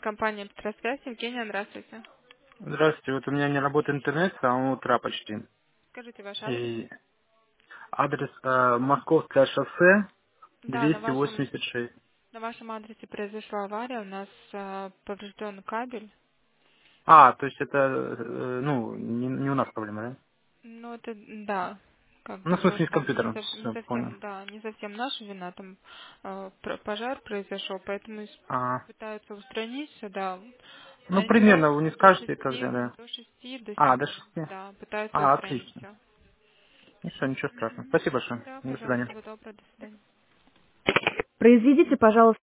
Компания «Петросвязь». Евгения, здравствуйте. Здравствуйте, вот у меня не работает интернет с самого утра почти. Скажите ваш адрес. И адрес Московское шоссе Да, 286. на вашем адресе произошла авария, у нас поврежден кабель. То есть это, ну, не у нас проблема, да? Ну, это, да, как Ну, бы в смысле, с тоже компьютером, не все, понял. совсем, да, не совсем наша вина, там пожар произошел, поэтому пытаются устранить все, да. Ну, Найдем примерно, вы не скажете, когда, да? до 6, до До 7, 6. да, пытаются устранить Отлично. все. Ну, все, ничего страшного. Спасибо большое. Да, До пожалуйста, свидания. всего доброго, до свидания. Произведите, пожалуйста,